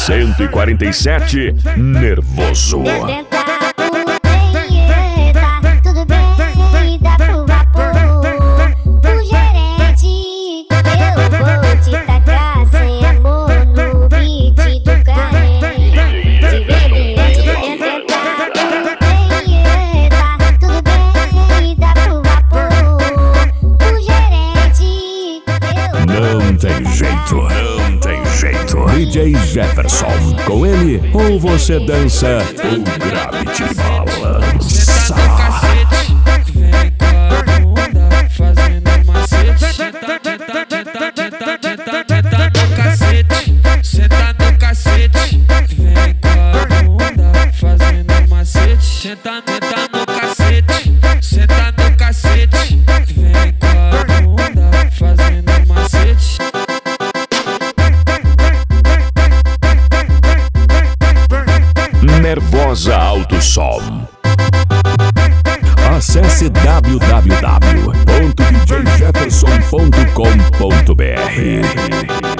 147, Nervoso. Tudo bem, dá pro vapor. O gerente, eu vou te tacar sem amor no beat do carré. De vermelho, tudo bem, dá pro vapor. O gerente, Não tem jeito, não tem jeito. DJ Jefferson, com ele, ou você dança, ou Gravity balança. Vem com a bunda, fazendo macete. Senta no cacete. Vem com a bunda, fazendo macete. Senta no cacete. Senta no cacete. Vem com a bunda, fazendo macete. Nervosa Alto Som. Acesse www.djjefferson.com.br.